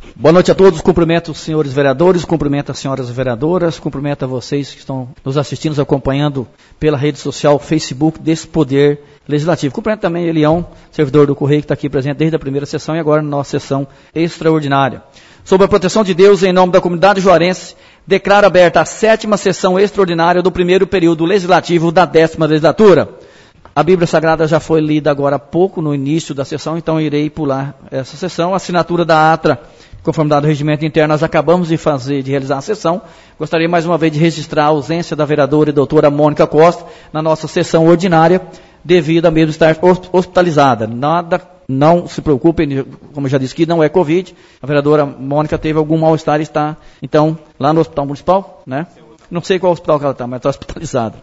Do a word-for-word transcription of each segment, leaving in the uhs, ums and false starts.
Boa noite a todos, cumprimento os senhores vereadores, cumprimento as senhoras vereadoras, cumprimento a vocês que estão nos assistindo, nos acompanhando pela rede social Facebook desse Poder Legislativo. Cumprimento também Elião, servidor do Correio, que está aqui presente desde a primeira sessão e agora na nossa sessão extraordinária. Sob a proteção de Deus, em nome da comunidade juarense, declaro aberta a sétima sessão extraordinária do primeiro período legislativo da décima legislatura. A Bíblia Sagrada já foi lida agora há pouco, no início da sessão, então irei pular essa sessão. A assinatura da ata, conformidade do regimento interno, nós acabamos de fazer, de realizar a sessão. Gostaria mais uma vez de registrar a ausência da vereadora e doutora Mônica Costa na nossa sessão ordinária, devido a mesmo estar hospitalizada. Nada, não se preocupem, como eu já disse aqui, não é Covid. A vereadora Mônica teve algum mal-estar e está, então, lá no Hospital Municipal, né? Não sei qual hospital que ela está, mas está hospitalizada.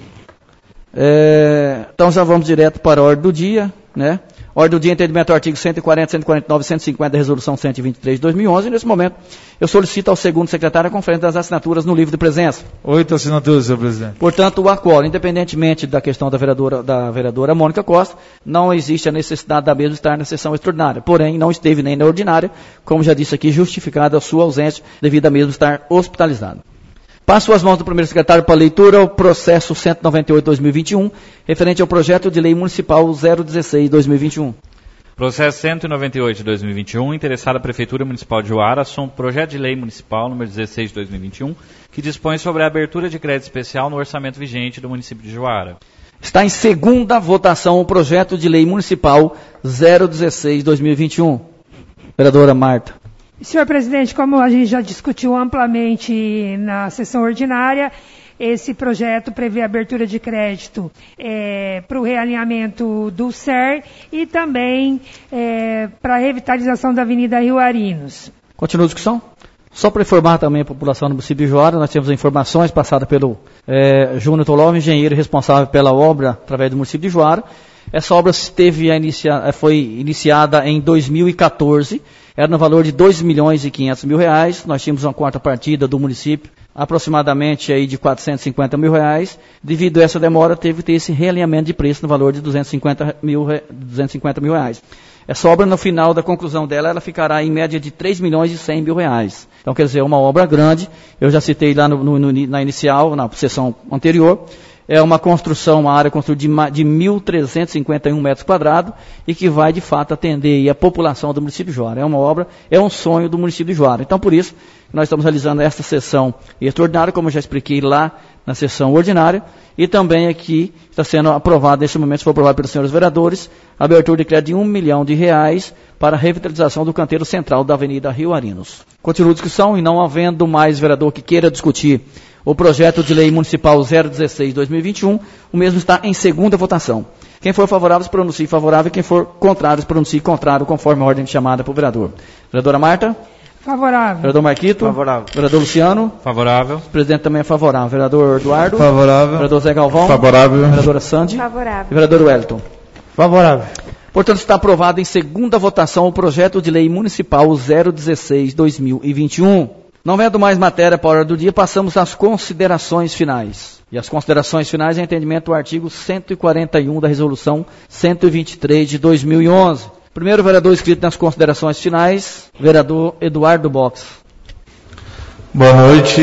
É, então já vamos direto para a ordem do dia, né? Ordem do dia, entendimento do artigo cento e quarenta, cento e quarenta e nove, cento e cinquenta da resolução cento e vinte e três de dois mil e onze. E nesse momento eu solicito ao segundo secretário a conferência das assinaturas no livro de presença. Oito assinaturas, senhor presidente. Portanto, o acordo, independentemente da questão da vereadora, da vereadora Mônica Costa, não existe a necessidade da mesma estar na sessão extraordinária. Porém, não esteve nem na ordinária, como já disse aqui, justificada a sua ausência devido a mesmo estar hospitalizado. Passo as mãos do primeiro secretário para a leitura o processo cento e noventa e oito barra dois mil e vinte e um, referente ao projeto de lei municipal zero dezesseis barra dois mil e vinte e um. Processo cento e noventa e oito de dois mil e vinte e um, interessada a Prefeitura Municipal de Juara, assunto projeto de lei municipal número dezesseis de dois mil e vinte e um, que dispõe sobre a abertura de crédito especial no orçamento vigente do município de Juara. Está em segunda votação o projeto de lei municipal zero dezesseis barra dois mil e vinte e um. Vereadora Marta. Senhor presidente, como a gente já discutiu amplamente na sessão ordinária, esse projeto prevê abertura de crédito é, para o realinhamento do S E R e também é, para a revitalização da Avenida Rio Arinos. Continua a discussão? Só para informar também a população do município de Juara, nós temos informações passadas pelo é, Júnior Tolov, engenheiro responsável pela obra através do município de Juara. Essa obra teve a inicia, foi iniciada em dois mil e quatorze, era no valor de dois milhões e quinhentos mil reais, nós tínhamos uma quarta partida do município, aproximadamente aí de quatrocentos e cinquenta mil reais, devido a essa demora teve que ter esse realinhamento de preço no valor de duzentos e cinquenta mil reais. Essa obra, no final da conclusão dela, ela ficará em média de três milhões e cem mil reais. Então, quer dizer, é uma obra grande, eu já citei lá no, no, na inicial, na sessão anterior, é uma construção, uma área construída de mil trezentos e cinquenta e um metros quadrados e que vai, de fato, atender a população do município de Juara. É uma obra, é um sonho do município de Juara. Então, por isso, nós estamos realizando esta sessão extraordinária, como eu já expliquei lá na sessão ordinária, e também aqui está sendo aprovado, neste momento, se for aprovado pelos senhores vereadores, a abertura de crédito de um milhão de reais para a revitalização do canteiro central da Avenida Rio Arinos. Continua a discussão e não havendo mais vereador que queira discutir o projeto de lei municipal zero dezesseis barra dois mil e vinte e um, o mesmo está em segunda votação. Quem for favorável, se pronuncie favorável, quem for contrário, se pronuncie contrário, conforme a ordem de chamada para o vereador. Vereadora Marta? Favorável. Vereador Marquito? Favorável. Vereador Luciano? Favorável. O presidente também é favorável. Vereador Eduardo? Favorável. Vereador Zé Galvão? Favorável. Vereadora Sandy? Favorável. E vereador Wellington? Favorável. Portanto, está aprovado em segunda votação o projeto de lei municipal zero dezesseis barra dois mil e vinte e um. Não vendo mais matéria para a hora do dia, passamos às considerações finais. E as considerações finais é entendimento do artigo cento e quarenta e um da resolução cento e vinte e três de dois mil e onze. Primeiro vereador inscrito nas considerações finais, vereador Eduardo Box. Boa noite.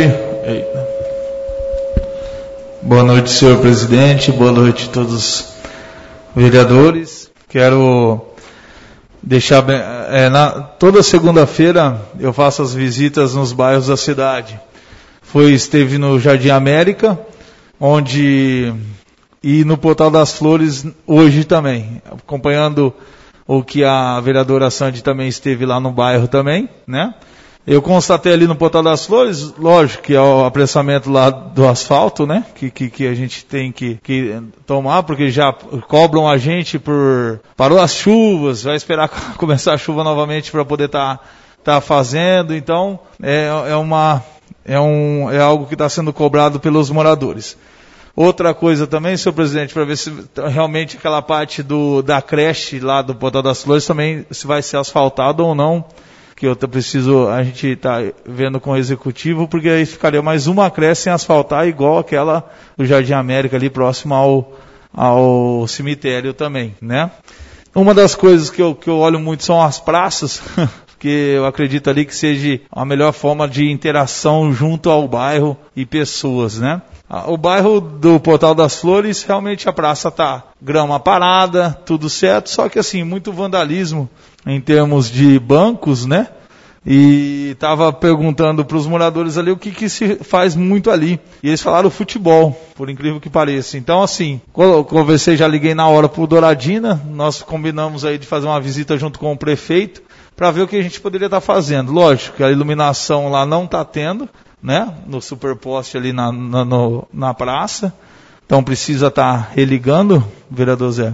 Boa noite, senhor presidente. Boa noite a todos os vereadores. Quero deixar bem, é, na, toda segunda-feira eu faço as visitas nos bairros da cidade. Foi, esteve no Jardim América, onde e no Portal das Flores hoje também, acompanhando o que a vereadora Sandy também esteve lá no bairro também, né? Eu constatei ali no Portal das Flores, lógico que é o apressamento lá do asfalto, né? Que, que, que a gente tem que, que tomar, porque já cobram a gente por... Parou as chuvas, vai esperar começar a chuva novamente para poder estar tá, tá fazendo. Então, é, é, uma, é, um, é algo que está sendo cobrado pelos moradores. Outra coisa também, senhor presidente, para ver se realmente aquela parte do, da creche lá do Portal das Flores também se vai ser asfaltado ou não, que eu preciso, a gente está vendo com o executivo, porque aí ficaria mais uma creche sem asfaltar, igual aquela do Jardim América ali próximo ao, ao cemitério também, né? Uma das coisas que eu, que eu olho muito são as praças, porque eu acredito ali que seja a melhor forma de interação junto ao bairro e pessoas, né? O bairro do Portal das Flores, realmente a praça tá grama parada, tudo certo, só que assim, muito vandalismo em termos de bancos, né? E estava perguntando para os moradores ali o que, que se faz muito ali. E eles falaram futebol, por incrível que pareça. Então assim, conversei, já liguei na hora para o Douradina, nós combinamos aí de fazer uma visita junto com o prefeito, para ver o que a gente poderia estar tá fazendo. Lógico que a iluminação lá não está tendo, né, no superposte ali na, na, no, na praça, então precisa estar tá religando, vereador Zé,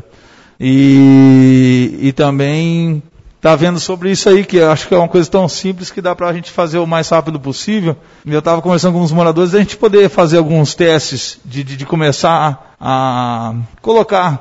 e, e também está vendo sobre isso aí, que eu acho que é uma coisa tão simples que dá para a gente fazer o mais rápido possível. Eu estava conversando com os moradores, a gente poder fazer alguns testes de, de, de começar a colocar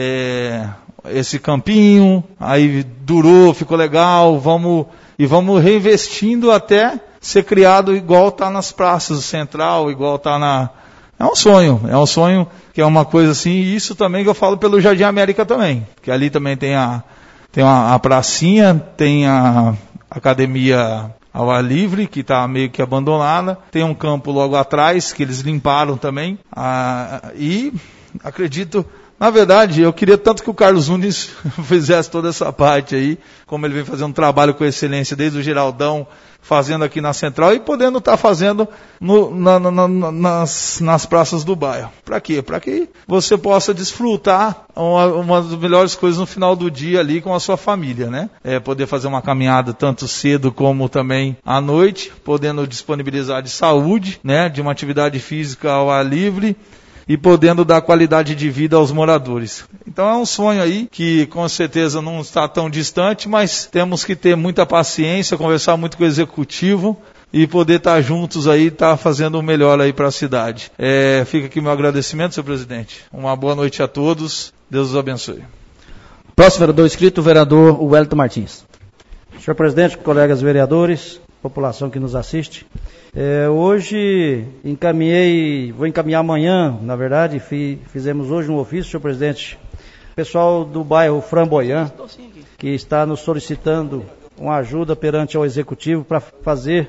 é, esse campinho, aí durou, ficou legal, vamos, e vamos reinvestindo até ser criado igual está nas praças do Central, igual está na... É um sonho, é um sonho que é uma coisa assim, e isso também que eu falo pelo Jardim América também, que ali também tem a, tem a, a pracinha, tem a academia ao ar livre, que está meio que abandonada, tem um campo logo atrás, que eles limparam também, a, e acredito... Na verdade, eu queria tanto que o Carlos Nunes fizesse toda essa parte aí, como ele vem fazendo um trabalho com excelência desde o Geraldão, fazendo aqui na Central e podendo estar tá fazendo no, na, na, nas, nas praças do bairro. Para quê? Para que você possa desfrutar uma, uma das melhores coisas no final do dia ali com a sua família, né? É poder fazer uma caminhada tanto cedo como também à noite, podendo disponibilizar de saúde, né? De uma atividade física ao ar livre, e podendo dar qualidade de vida aos moradores. Então é um sonho aí que com certeza não está tão distante, mas temos que ter muita paciência, conversar muito com o executivo e poder estar juntos aí, estar fazendo o melhor aí para a cidade. É, fica aqui meu agradecimento, senhor presidente. Uma boa noite a todos. Deus os abençoe. Próximo vereador inscrito, o vereador Wellington Martins. Senhor presidente, colegas vereadores, população que nos assiste. É, hoje encaminhei, vou encaminhar amanhã, na verdade, fi, fizemos hoje um ofício, senhor presidente, pessoal do bairro Framboyant, que está nos solicitando uma ajuda perante ao executivo para fazer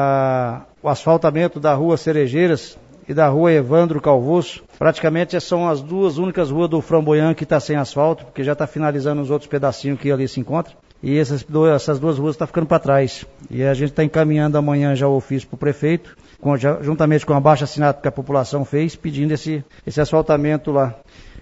a, o asfaltamento da rua Cerejeiras e da rua Evandro Calvoso. Praticamente são as duas únicas ruas do Framboyant que está sem asfalto, porque já está finalizando os outros pedacinhos que ali se encontram. E essas duas, essas duas ruas estão ficando para trás. E a gente está encaminhando amanhã já o ofício para o prefeito, com, já, juntamente com a baixa assinada que a população fez, pedindo esse, esse asfaltamento lá.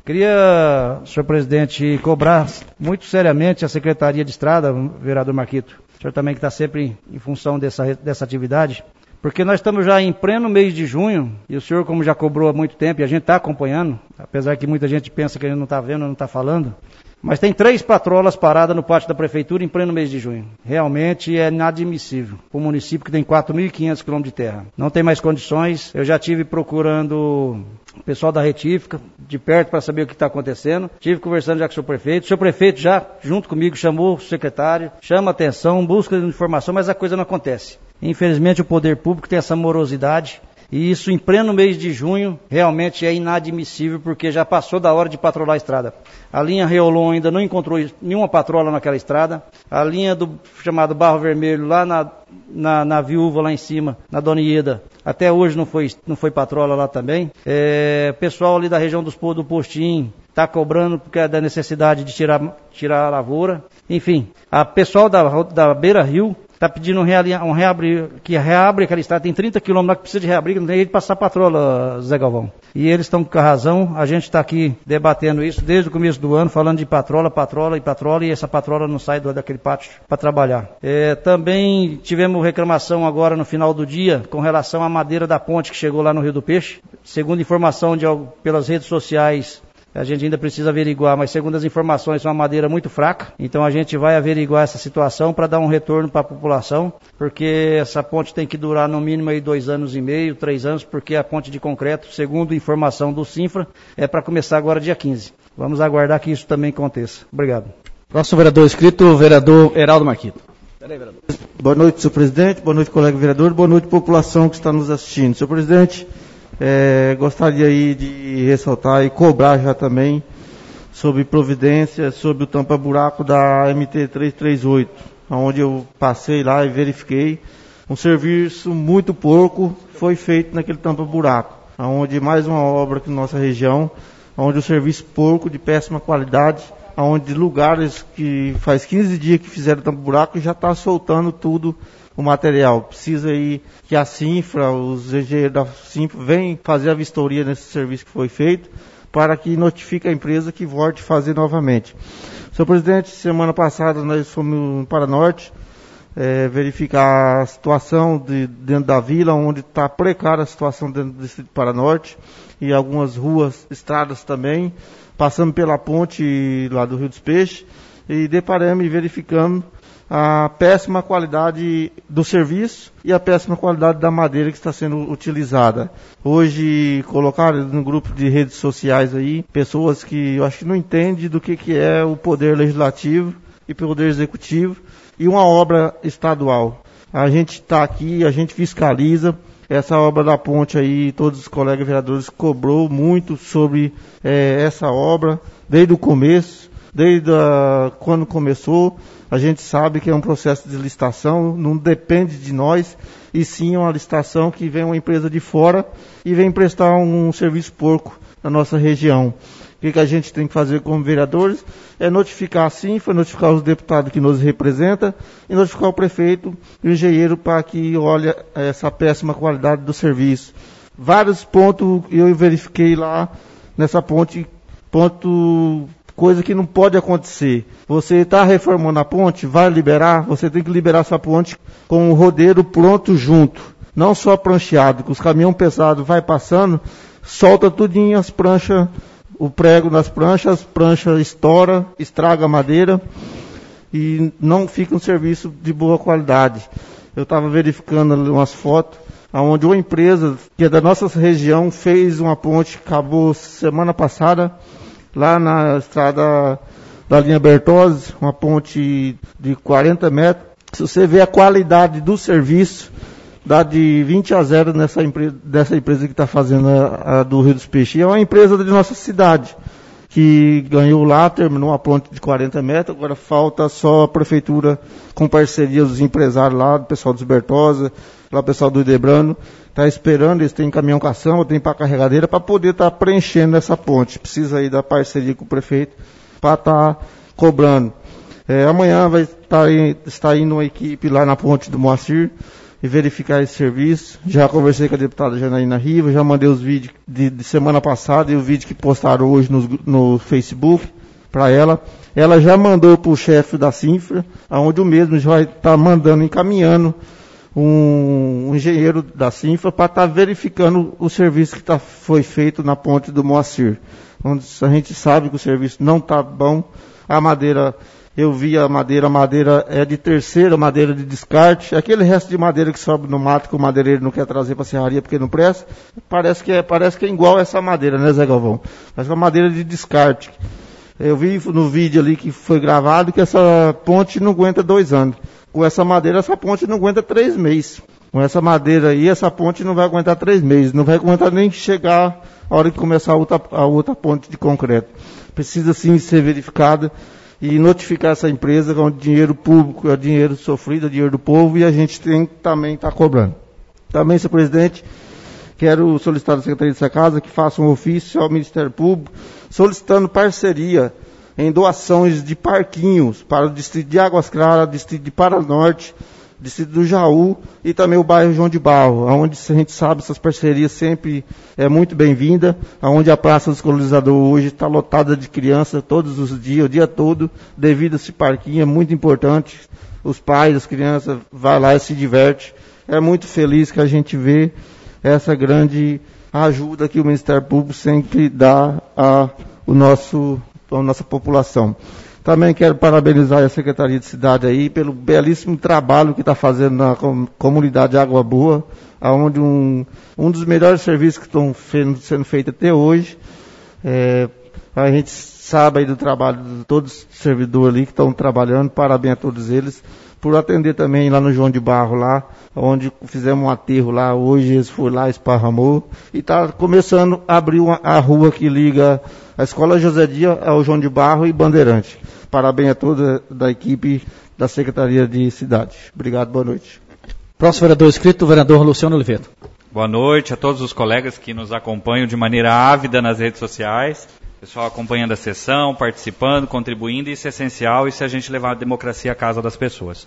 Queria, senhor presidente, cobrar muito seriamente a Secretaria de Estrada, vereador Marquito, o senhor também que está sempre em, em função dessa, dessa atividade, porque nós estamos já em pleno mês de junho, e o senhor, como já cobrou há muito tempo, e a gente está acompanhando, apesar que muita gente pensa que a gente não está vendo, não está falando, mas tem três patrolas paradas no pátio da prefeitura em pleno mês de junho. Realmente é inadmissível. O município que tem quatro mil e quinhentos quilômetros de terra. Não tem mais condições. Eu já tive procurando o pessoal da retífica de perto para saber o que está acontecendo. Tive conversando já com o seu prefeito. O seu prefeito já, junto comigo, chamou o secretário, chama atenção, busca informação, mas a coisa não acontece. Infelizmente o poder público tem essa morosidade. E isso em pleno mês de junho realmente é inadmissível, porque já passou da hora de patrolar a estrada. A linha Reolon ainda não encontrou nenhuma patrola naquela estrada. A linha do chamado Barro Vermelho lá na, na, na Viúva, lá em cima, na Dona Ieda, até hoje não foi, não foi patrola lá também. É, pessoal ali da região dos, do Postinho está cobrando porque é da necessidade de tirar, tirar a lavoura. Enfim, a pessoal da, da Beira Rio está pedindo um, realinha, um reabrir, que reabre aquela estrada, tem trinta quilômetros lá que precisa de reabrir, não tem jeito de passar patrola, Zé Galvão. E eles estão com a razão, a gente está aqui debatendo isso desde o começo do ano, falando de patrola, patrola e patrola, e essa patrola não sai do, daquele pátio para trabalhar. É, também tivemos reclamação agora no final do dia, com relação à madeira da ponte que chegou lá no Rio do Peixe. Segundo informação de, pelas redes sociais, a gente ainda precisa averiguar, mas segundo as informações, é uma madeira muito fraca. Então a gente vai averiguar essa situação para dar um retorno para a população, porque essa ponte tem que durar no mínimo aí dois anos e meio, três anos, porque a ponte de concreto, segundo informação do Sinfra, é para começar agora dia quinze. Vamos aguardar que isso também aconteça. Obrigado. Próximo vereador inscrito, o vereador Heraldo Marquito. Peraí, vereador. Boa noite, senhor presidente. Boa noite, colega vereador. Boa noite, população que está nos assistindo. Senhor presidente, É, gostaria aí de ressaltar e cobrar já também sobre providência, sobre o tampa-buraco da M T trezentos e trinta e oito. onde eu passei lá e verifiquei. Um serviço muito porco foi feito naquele tampa-buraco, onde mais uma obra aqui na nossa região, onde o serviço porco de péssima qualidade, onde lugares que faz quinze dias que fizeram tampa-buraco e já está soltando tudo o material. Precisa aí que a Cinfra, os engenheiros da Cinfra venham fazer a vistoria nesse serviço que foi feito, para que notifique a empresa que volte a fazer novamente. Senhor presidente, semana passada nós fomos para Norte, é, verificar a situação de, dentro da vila, onde está precária a situação dentro do distrito Paranorte, e algumas ruas, estradas também, passando pela ponte lá do Rio dos Peixes, e deparamos e verificamos a péssima qualidade do serviço e a péssima qualidade da madeira que está sendo utilizada. Hoje colocaram no grupo de redes sociais aí pessoas que eu acho que não entendem do que, que é o poder legislativo e poder executivo e uma obra estadual. A gente está aqui, a gente fiscaliza. Essa obra da ponte aí, todos os colegas vereadores cobrou muito sobre é, essa obra, desde o começo, desde a, quando começou. A gente sabe que é um processo de licitação, não depende de nós, e sim uma licitação que vem uma empresa de fora e vem prestar um, um serviço porco na nossa região. O que, que a gente tem que fazer como vereadores é notificar a Cinfra, notificar os deputados que nos representam e notificar o prefeito e o engenheiro para que olhe essa péssima qualidade do serviço. Vários pontos eu verifiquei lá nessa ponte, ponto, coisa que não pode acontecer. Você está reformando a ponte, vai liberar, você tem que liberar essa ponte com o rodeiro pronto junto, não só prancheado, que os caminhões pesados vai passando, solta tudinho as pranchas, o prego nas pranchas, as pranchas estoura, estraga a madeira e não fica um serviço de boa qualidade. Eu estava verificando ali umas fotos, onde uma empresa que é da nossa região fez uma ponte, acabou semana passada, lá na estrada da linha Bertozzi, uma ponte de quarenta metros. Se você vê a qualidade do serviço, dá de vinte a zero nessa empresa, dessa empresa que está fazendo a, a do Rio dos Peixes. É uma empresa de nossa cidade, que ganhou lá, terminou uma ponte de quarenta metros, agora falta só a prefeitura com parceria dos empresários lá, do pessoal dos Bertozzi, lá o pessoal do Idebrando, está esperando, eles têm caminhão caçamba, tem para carregadeira, para poder estar tá preenchendo essa ponte. Precisa aí da parceria com o prefeito para estar tá cobrando. É, amanhã vai estar tá, está indo uma equipe lá na ponte do Moacir e verificar esse serviço. Já conversei com a deputada Janaína Riva, já mandei os vídeos de, de semana passada e o vídeo que postaram hoje no, no Facebook para ela. Ela já mandou para o chefe da Cinfra, aonde o mesmo já vai estar tá mandando, encaminhando um, um engenheiro da Cinfra para estar tá verificando o serviço que tá, foi feito na ponte do Moacir. Onde a gente sabe que o serviço não está bom, a madeira... Eu vi a madeira, a madeira é de terceira, madeira de descarte. Aquele resto de madeira que sobe no mato que o madeireiro não quer trazer para a serraria porque não presta. Parece que, é, parece que é igual essa madeira, né, Zé Galvão? Mas é uma madeira de descarte. Eu vi no vídeo ali que foi gravado que essa ponte não aguenta dois anos. Com essa madeira, essa ponte não aguenta três meses. Com essa madeira aí, essa ponte não vai aguentar três meses. Não vai aguentar nem chegar a hora que começar a outra, a outra ponte de concreto. Precisa sim ser verificada e notificar essa empresa que é um dinheiro público, é dinheiro sofrido, é dinheiro do povo, e a gente tem que também estar tá cobrando. Também, senhor presidente, quero solicitar da Secretaria dessa Casa que faça um ofício ao Ministério Público solicitando parceria em doações de parquinhos para o distrito de Águas Claras, distrito de Paranorte, distrito do Jaú e também o bairro João de Barro, onde a gente sabe essas parcerias sempre é muito bem-vinda, onde a Praça dos Colonizadores hoje está lotada de crianças todos os dias, o dia todo, devido a esse parquinho, é muito importante. Os pais, as crianças, vão lá e se divertem. É muito feliz que a gente vê essa grande ajuda que o Ministério Público sempre dá a, o nosso, a nossa população. Também quero parabenizar a Secretaria de Cidade aí pelo belíssimo trabalho que está fazendo na com, comunidade Água Boa, onde um, um dos melhores serviços que estão sendo feitos até hoje. É, a gente sabe aí do trabalho de todos os servidores ali que estão trabalhando, parabéns a todos eles, por atender também lá no João de Barro, lá, onde fizemos um aterro lá, hoje eles foram lá, esparramou, e está começando a abrir uma, a rua que liga a Escola José Dia ao João de Barro e Bandeirante. Parabéns a toda da equipe da Secretaria de Cidade. Obrigado, boa noite. Próximo vereador inscrito, o vereador Luciano Oliveira. Boa noite a todos os colegas que nos acompanham de maneira ávida nas redes sociais. Pessoal acompanhando a sessão, participando, contribuindo, isso é essencial, e se a gente levar a democracia à casa das pessoas.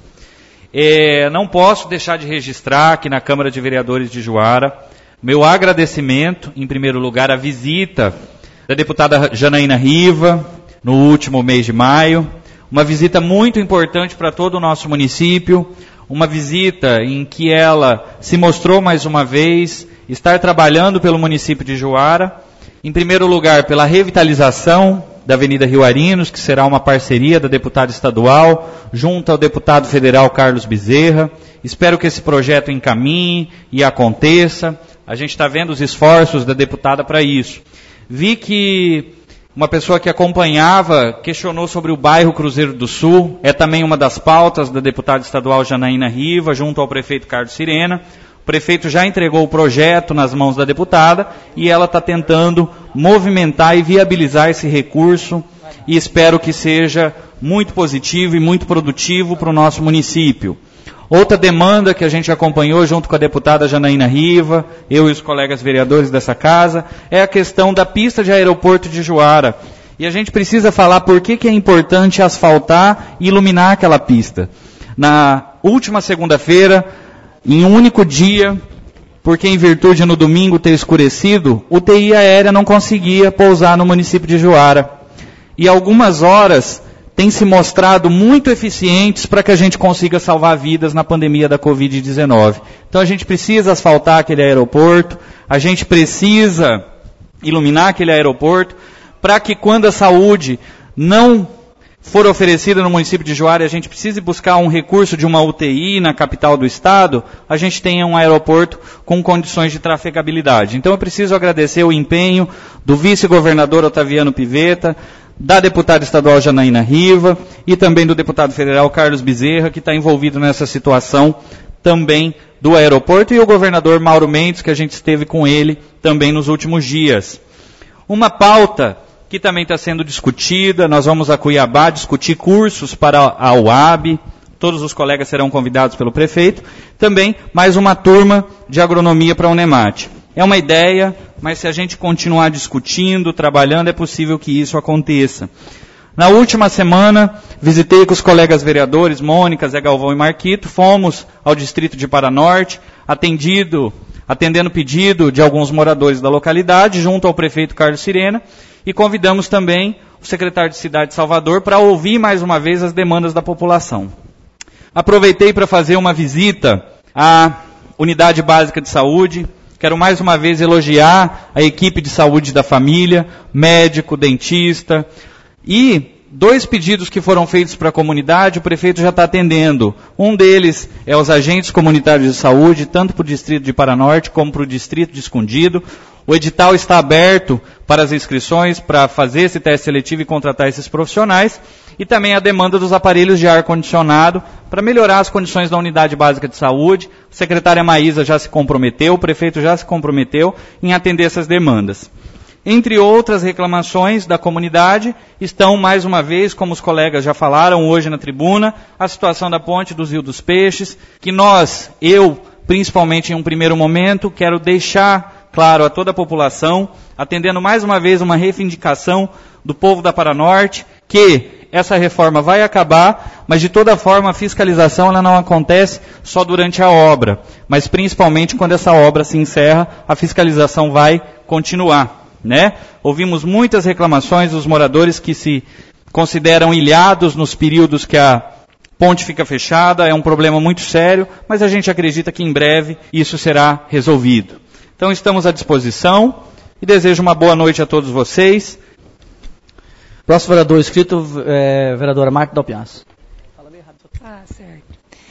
É, não posso deixar de registrar aqui na Câmara de Vereadores de Juara meu agradecimento, em primeiro lugar, à visita da deputada Janaína Riva, no último mês de maio, uma visita muito importante para todo o nosso município, uma visita em que ela se mostrou mais uma vez estar trabalhando pelo município de Juara, em primeiro lugar pela revitalização da Avenida Rio Arinos, que será uma parceria da deputada estadual junto ao deputado federal Carlos Bezerra. Espero que esse projeto encaminhe e aconteça. A gente está vendo os esforços da deputada para isso. Vi que uma pessoa que acompanhava questionou sobre o bairro Cruzeiro do Sul. É também uma das pautas da deputada estadual Janaína Riva, junto ao prefeito Carlos Sirena. O prefeito já entregou o projeto nas mãos da deputada e ela está tentando movimentar e viabilizar esse recurso, e espero que seja muito positivo e muito produtivo para o nosso município. Outra demanda que a gente acompanhou junto com a deputada Janaína Riva, eu e os colegas vereadores dessa casa, é a questão da pista de aeroporto de Juara. E a gente precisa falar por que, que é importante asfaltar e iluminar aquela pista. Na última segunda-feira, em um único dia, porque em virtude no domingo ter escurecido, U T I aérea não conseguia pousar no município de Juara. E algumas horas têm se mostrado muito eficientes para que a gente consiga salvar vidas na pandemia da covid dezenove. Então a gente precisa asfaltar aquele aeroporto, a gente precisa iluminar aquele aeroporto, para que quando a saúde não for oferecida no município de Juara, a gente precisa buscar um recurso de uma U T I na capital do estado, a gente tenha um aeroporto com condições de trafegabilidade. Então eu preciso agradecer o empenho do vice-governador Otaviano Pivetta, da deputada estadual Janaína Riva e também do deputado federal Carlos Bezerra, que está envolvido nessa situação também do aeroporto, e o governador Mauro Mendes, que a gente esteve com ele também nos últimos dias. Uma pauta que também está sendo discutida, nós vamos a Cuiabá discutir cursos para a U A B, todos os colegas serão convidados pelo prefeito, também mais uma turma de agronomia para a Unemate. É uma ideia, mas se a gente continuar discutindo, trabalhando, é possível que isso aconteça. Na última semana, visitei com os colegas vereadores, Mônica, Zé Galvão e Marquito, fomos ao distrito de Paranorte, atendido, atendendo pedido de alguns moradores da localidade, junto ao prefeito Carlos Sirena, e convidamos também o secretário de Cidade de Salvador para ouvir mais uma vez as demandas da população. Aproveitei para fazer uma visita à Unidade Básica de Saúde. Quero mais uma vez elogiar a equipe de saúde da família, médico, dentista, e dois pedidos que foram feitos para a comunidade, o prefeito já está atendendo. Um deles é os agentes comunitários de saúde, tanto para o distrito de Paranorte como para o distrito de Escondido. O edital está aberto para as inscrições, para fazer esse teste seletivo e contratar esses profissionais. E também a demanda dos aparelhos de ar-condicionado para melhorar as condições da unidade básica de saúde. A secretária Maísa já se comprometeu, o prefeito já se comprometeu em atender essas demandas. Entre outras reclamações da comunidade, estão mais uma vez, como os colegas já falaram hoje na tribuna, a situação da ponte do Rio dos Peixes, que nós, eu, principalmente em um primeiro momento, quero deixar claro a toda a população, atendendo mais uma vez uma reivindicação do povo da Paranorte, que essa reforma vai acabar, mas de toda forma a fiscalização ela não acontece só durante a obra, mas principalmente quando essa obra se encerra, a fiscalização vai continuar, né? Ouvimos muitas reclamações dos moradores que se consideram ilhados nos períodos que a ponte fica fechada, é um problema muito sério, mas a gente acredita que em breve isso será resolvido. Então estamos à disposição e desejo uma boa noite a todos vocês. Próximo vereador inscrito, é, vereadora Marta Dalpiaz. Ah, certo.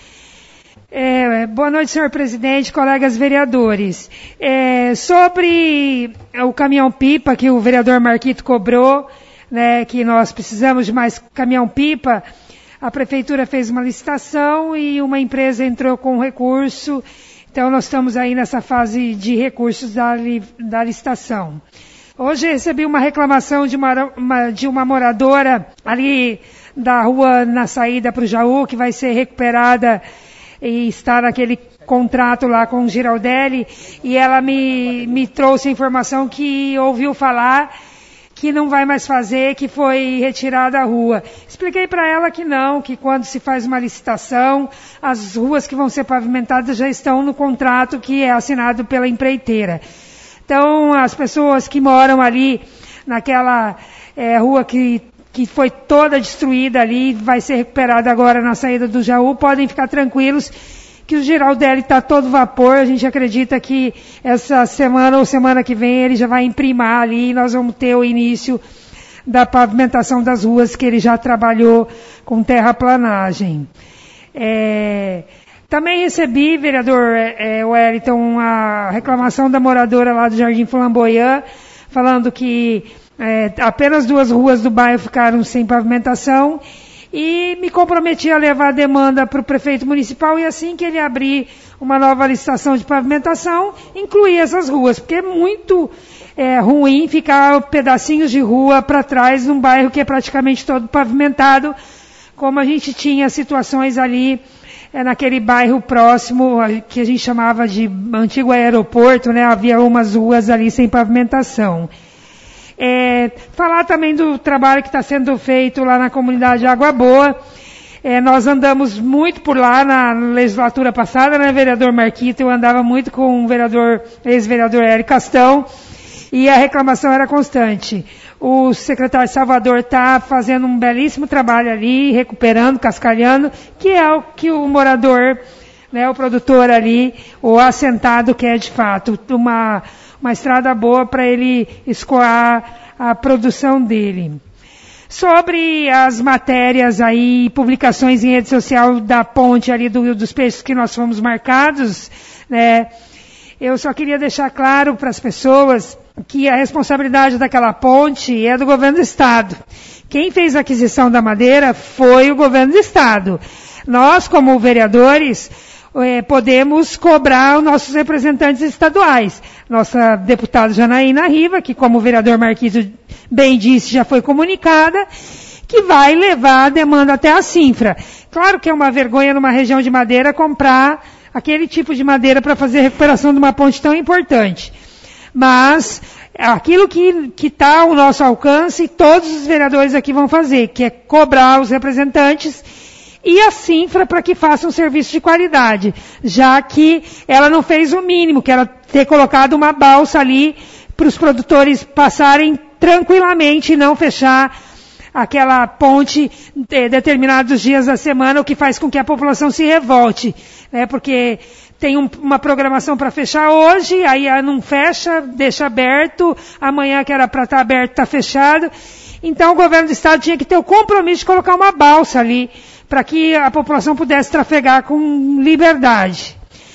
É, boa noite, senhor presidente, colegas vereadores. É, sobre o caminhão-pipa que o vereador Marquito cobrou, né, que nós precisamos de mais caminhão-pipa, a prefeitura fez uma licitação e uma empresa entrou com recurso. Então, nós estamos aí nessa fase de recursos da, li, da licitação. Hoje recebi uma reclamação de uma, uma, de uma moradora ali da rua na saída para o Jaú, que vai ser recuperada e está naquele contrato lá com o Giraldelli, e ela me, me trouxe a informação que ouviu falar que não vai mais fazer, que foi retirada a rua. Expliquei para ela que não, que quando se faz uma licitação, as ruas que vão ser pavimentadas já estão no contrato que é assinado pela empreiteira. Então, as pessoas que moram ali, naquela é, rua que, que foi toda destruída ali, vai ser recuperada agora na saída do Jaú, podem ficar tranquilos que o Giraldelli está todo vapor. A gente acredita que essa semana ou semana que vem ele já vai imprimar ali e nós vamos ter o início da pavimentação das ruas que ele já trabalhou com terraplanagem. É, também recebi, vereador é, Wellington, a reclamação da moradora lá do Jardim Flamboyant, falando que é, apenas duas ruas do bairro ficaram sem pavimentação, e me comprometi a levar a demanda para o prefeito municipal e assim que ele abrir uma nova licitação de pavimentação, incluir essas ruas, porque é muito é, ruim ficar pedacinhos de rua para trás num bairro que é praticamente todo pavimentado, como a gente tinha situações ali é, naquele bairro próximo, que a gente chamava de antigo aeroporto, né? Havia umas ruas ali sem pavimentação. É, falar também do trabalho que está sendo feito lá na comunidade Água Boa. É, nós andamos muito por lá na legislatura passada, né, vereador Marquito? Eu andava muito com o vereador, ex-vereador Hélio Castão, e a reclamação era constante. O secretário Salvador está fazendo um belíssimo trabalho ali, recuperando, cascalhando, que é o que o morador, né, o produtor ali, o assentado quer de fato, uma uma estrada boa para ele escoar a produção dele. Sobre as matérias aí, publicações em rede social da ponte ali do, dos peixes que nós fomos marcados, né, eu só queria deixar claro para as pessoas que a responsabilidade daquela ponte é do governo do estado. Quem fez a aquisição da madeira foi o governo do estado. Nós, como vereadores, É, podemos cobrar os nossos representantes estaduais. Nossa deputada Janaína Riva, que como o vereador Marquito bem disse, já foi comunicada, que vai levar a demanda até a Cinfra. Claro que é uma vergonha numa região de Madeira comprar aquele tipo de madeira para fazer a recuperação de uma ponte tão importante. Mas aquilo que está ao nosso alcance, todos os vereadores aqui vão fazer, que é cobrar os representantes e a Cinfra para que faça um serviço de qualidade, já que ela não fez o mínimo, que era ter colocado uma balsa ali para os produtores passarem tranquilamente e não fechar aquela ponte em determinados dias da semana, o que faz com que a população se revolte, né? Porque tem um, uma programação para fechar hoje, aí não fecha, deixa aberto, amanhã que era para estar aberto está fechado. Então o governo do estado tinha que ter o compromisso de colocar uma balsa ali, para que a população pudesse trafegar com liberdade.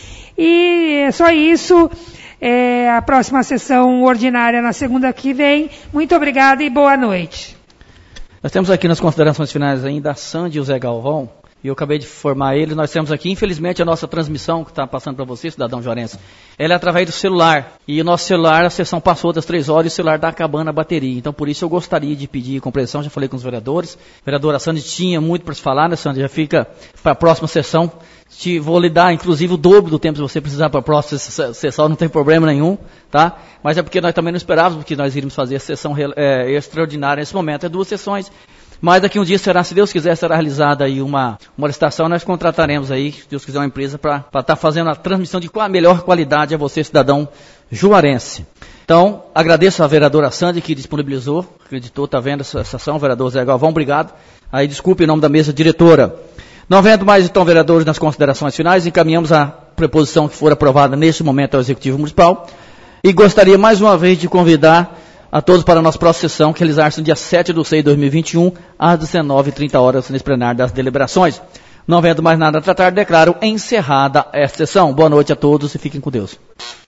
E é só isso. É, a próxima sessão ordinária na segunda que vem. Muito obrigada e boa noite. Nós temos aqui nas considerações finais ainda a Sandy e o Zé Galvão, e eu acabei de formar eles. Nós temos aqui, infelizmente, a nossa transmissão que está passando para você, cidadão Juarense, ela é através do celular. E o nosso celular, a sessão passou das três horas e o celular está acabando a bateria. Então, por isso, eu gostaria de pedir compreensão. Já falei com os vereadores. A vereadora Sandy tinha muito para se falar, né, Sandy? Já fica para a próxima sessão. Te, vou lhe dar, inclusive, o dobro do tempo se você precisar para a próxima sessão, não tem problema nenhum, tá? Mas é porque nós também não esperávamos que nós iríamos fazer a sessão é, extraordinária nesse momento. É duas sessões. Mas daqui um dia será, se Deus quiser, será realizada aí uma, uma licitação, nós contrataremos aí, se Deus quiser, uma empresa para estar tá fazendo a transmissão de qual a melhor qualidade a você, cidadão juarense. Então, agradeço à vereadora Sandy que disponibilizou, acreditou, está vendo essa sessão, vereador Zé Galvão, obrigado. Aí, desculpe em nome da mesa diretora. Não havendo mais, então, vereadores, nas considerações finais, encaminhamos a preposição que for aprovada neste momento ao Executivo Municipal. E gostaria mais uma vez de convidar a todos para a nossa próxima sessão, que realizar-se no dia sete de seis de dois mil e vinte e um, às dezenove e trinta horas, nesse plenário das deliberações. Não havendo mais nada a tratar, declaro encerrada esta sessão. Boa noite a todos e fiquem com Deus.